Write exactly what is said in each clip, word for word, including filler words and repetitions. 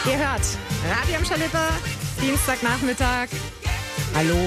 Ihr hört Radio Emscher-Lippe, Dienstagnachmittag. Hallo.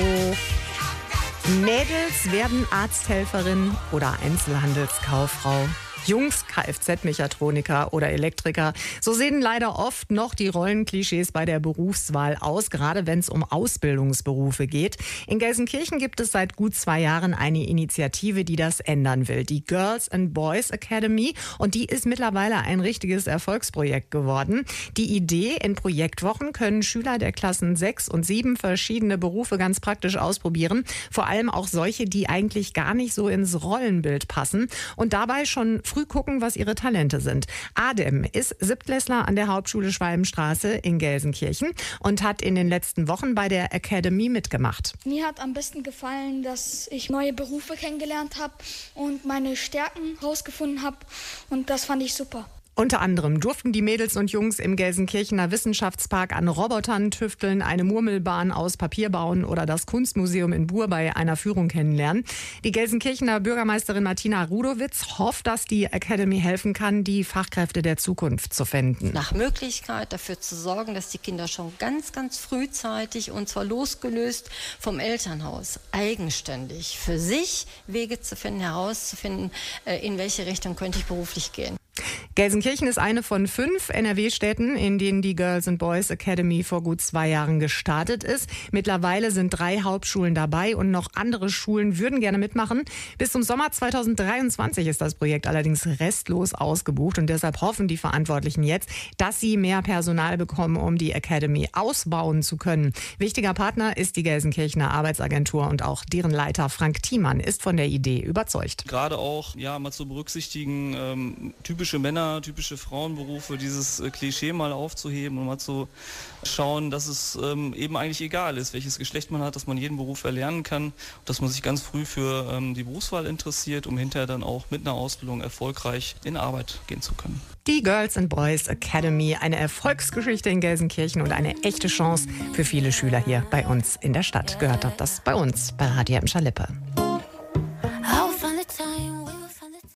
Mädels werden Arzthelferin oder Einzelhandelskauffrau. Jungs Kfz-Mechatroniker oder Elektriker. So sehen leider oft noch die Rollenklischees bei der Berufswahl aus, gerade wenn es um Ausbildungsberufe geht. In Gelsenkirchen gibt es seit gut zwei Jahren eine Initiative, die das ändern will. Die Girls and Boys Academy. Und die ist mittlerweile ein richtiges Erfolgsprojekt geworden. Die Idee: in Projektwochen können Schüler der Klassen sechs und sieben verschiedene Berufe ganz praktisch ausprobieren. Vor allem auch solche, die eigentlich gar nicht so ins Rollenbild passen. Und dabei schon früh gucken, was ihre Talente sind. Adem ist Siebtklässler an der Hauptschule Schwalbenstraße in Gelsenkirchen und hat in den letzten Wochen bei der Academy mitgemacht. Mir hat am besten gefallen, dass ich neue Berufe kennengelernt habe und meine Stärken herausgefunden habe, und das fand ich super. Unter anderem durften die Mädels und Jungs im Gelsenkirchener Wissenschaftspark an Robotern tüfteln, eine Murmelbahn aus Papier bauen oder das Kunstmuseum in Buhr bei einer Führung kennenlernen. Die Gelsenkirchener Bürgermeisterin Martina Rudowitz hofft, dass die Academy helfen kann, die Fachkräfte der Zukunft zu finden. Nach Möglichkeit dafür zu sorgen, dass die Kinder schon ganz, ganz frühzeitig, und zwar losgelöst vom Elternhaus, eigenständig für sich Wege zu finden, herauszufinden, in welche Richtung könnte ich beruflich gehen. Gelsenkirchen ist eine von fünf N R W-Städten, in denen die Girls and Boys Academy vor gut zwei Jahren gestartet ist. Mittlerweile sind drei Hauptschulen dabei und noch andere Schulen würden gerne mitmachen. Bis zum Sommer zweitausenddreiundzwanzig ist das Projekt allerdings restlos ausgebucht, und deshalb hoffen die Verantwortlichen jetzt, dass sie mehr Personal bekommen, um die Academy ausbauen zu können. Wichtiger Partner ist die Gelsenkirchener Arbeitsagentur, und auch deren Leiter Frank Thiemann ist von der Idee überzeugt. Gerade auch ja mal zu berücksichtigen, ähm, typische Männer, typische Frauenberufe, dieses äh, Klischee mal aufzuheben und mal zu schauen, dass es ähm, eben eigentlich egal ist, welches Geschlecht man hat, dass man jeden Beruf erlernen kann, dass man sich ganz früh für ähm, die Berufswahl interessiert, um hinterher dann auch mit einer Ausbildung erfolgreich in Arbeit gehen zu können. Die Girls and Boys Academy, eine Erfolgsgeschichte in Gelsenkirchen und eine echte Chance für viele Schüler hier bei uns in der Stadt. Gehört habt das bei uns bei Radio Emscher-Lippe.